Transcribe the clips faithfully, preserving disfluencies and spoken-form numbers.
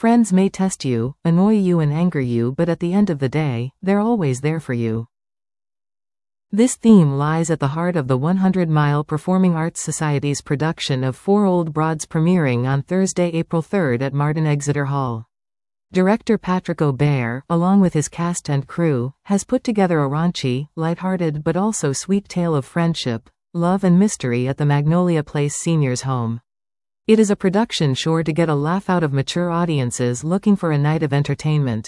Friends may test you, annoy you and anger you, but at the end of the day, they're always there for you. This theme lies at the heart of the one hundred mile Performing Arts Society's production of Four Old Broads, premiering on Thursday, April third at Martin Exeter Hall. Director Patrick O'Bear, along with his cast and crew, has put together a raunchy, lighthearted but also sweet tale of friendship, love and mystery at the Magnolia Place Seniors' Home. It is a production sure to get a laugh out of mature audiences looking for a night of entertainment.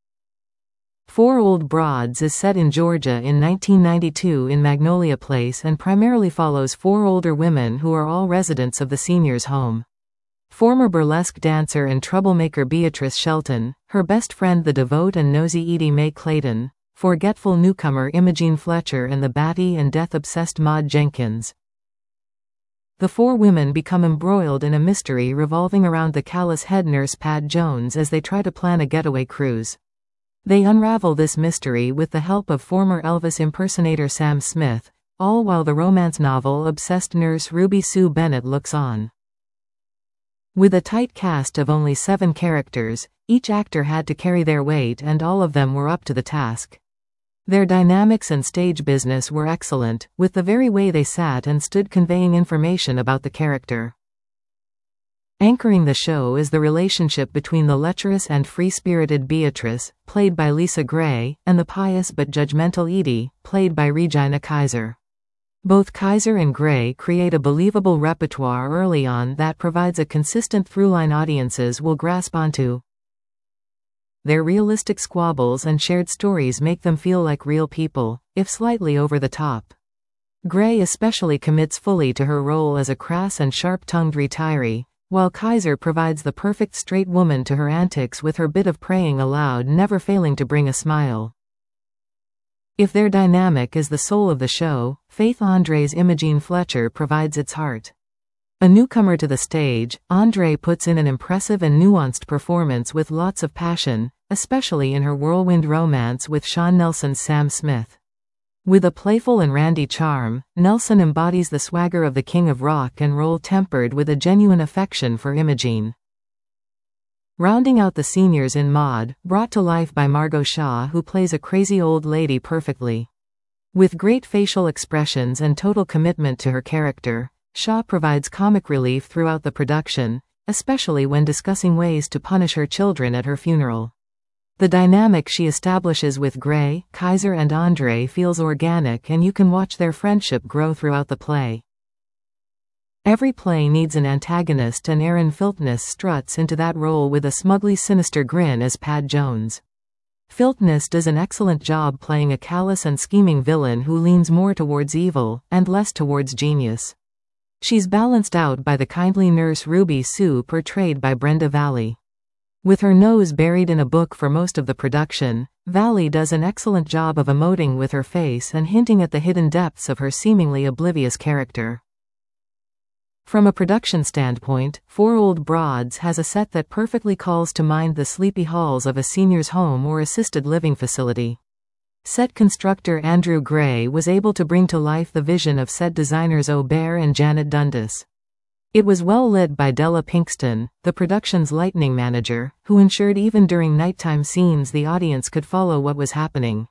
Four Old Broads is set in Georgia in nineteen ninety-two in Magnolia Place and primarily follows four older women who are all residents of the seniors' home. Former burlesque dancer and troublemaker Beatrice Shelton, her best friend the devout and nosy Edie Mae Clayton, forgetful newcomer Imogene Fletcher and the batty and death-obsessed Maud Jenkins. The four women become embroiled in a mystery revolving around the callous head nurse Pat Jones as they try to plan a getaway cruise. They unravel this mystery with the help of former Elvis impersonator Sam Smith, all while the romance novel-obsessed nurse Ruby Sue Bennett looks on. With a tight cast of only seven characters, each actor had to carry their weight and all of them were up to the task. Their dynamics and stage business were excellent, with the very way they sat and stood conveying information about the character. Anchoring the show is the relationship between the lecherous and free-spirited Beatrice, played by Lisa Gray, and the pious but judgmental Edie, played by Regina Kaiser. Both Kaiser and Gray create a believable repertoire early on that provides a consistent throughline audiences will grasp onto. Their realistic squabbles and shared stories make them feel like real people, if slightly over the top. Gray especially commits fully to her role as a crass and sharp-tongued retiree, while Kaiser provides the perfect straight woman to her antics with her bit of praying aloud never failing to bring a smile. If their dynamic is the soul of the show, Faith Andre's Imogene Fletcher provides its heart. A newcomer to the stage, Andre puts in an impressive and nuanced performance with lots of passion, especially in her whirlwind romance with Sean Nelson's Sam Smith. With a playful and randy charm, Nelson embodies the swagger of the king of rock and roll tempered with a genuine affection for Imogene. Rounding out the seniors in Maud, brought to life by Margot Shaw, who plays a crazy old lady perfectly. With great facial expressions and total commitment to her character, Shaw provides comic relief throughout the production, especially when discussing ways to punish her children at her funeral. The dynamic she establishes with Gray, Kaiser and Andre feels organic and you can watch their friendship grow throughout the play. Every play needs an antagonist and Aaron Filtness struts into that role with a smugly sinister grin as Pat Jones. Filtness does an excellent job playing a callous and scheming villain who leans more towards evil, and less towards genius. She's balanced out by the kindly nurse Ruby Sue portrayed by Brenda Valley. With her nose buried in a book for most of the production, Valley does an excellent job of emoting with her face and hinting at the hidden depths of her seemingly oblivious character. From a production standpoint, Four Old Broads has a set that perfectly calls to mind the sleepy halls of a senior's home or assisted living facility. Set constructor Andrew Gray was able to bring to life the vision of set designers O'Bear and Janet Dundas. It was well lit by Della Pinkston, the production's lighting manager, who ensured even during nighttime scenes the audience could follow what was happening.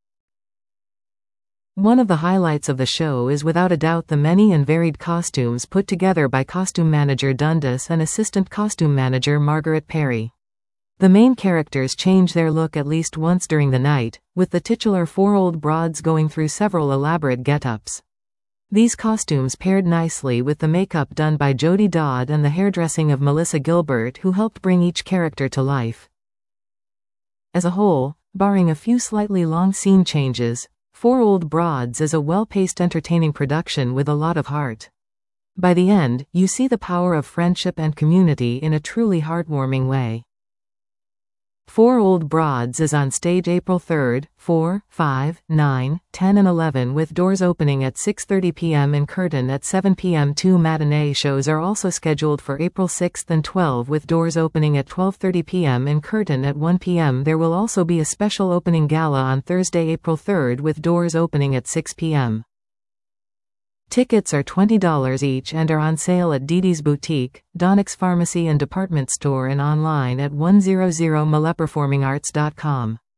One of the highlights of the show is without a doubt the many and varied costumes put together by costume manager Dundas and assistant costume manager Margaret Perry. The main characters change their look at least once during the night, with the titular Four Old Broads going through several elaborate get-ups. These costumes paired nicely with the makeup done by Jodie Dodd and the hairdressing of Melissa Gilbert, who helped bring each character to life. As a whole, barring a few slightly long scene changes, Four Old Broads is a well-paced entertaining production with a lot of heart. By the end, you see the power of friendship and community in a truly heartwarming way. Four Old Broads is on stage April third, four, five, nine, ten and eleven with doors opening at six thirty p m and curtain at seven p m Two matinee shows are also scheduled for April sixth and twelfth with doors opening at twelve thirty p m and curtain at one p m There will also be a special opening gala on Thursday, April third with doors opening at six p m Tickets are twenty dollars each and are on sale at Dee Dee's Boutique, Donix Pharmacy and Department Store and online at one hundred mille performing arts dot com.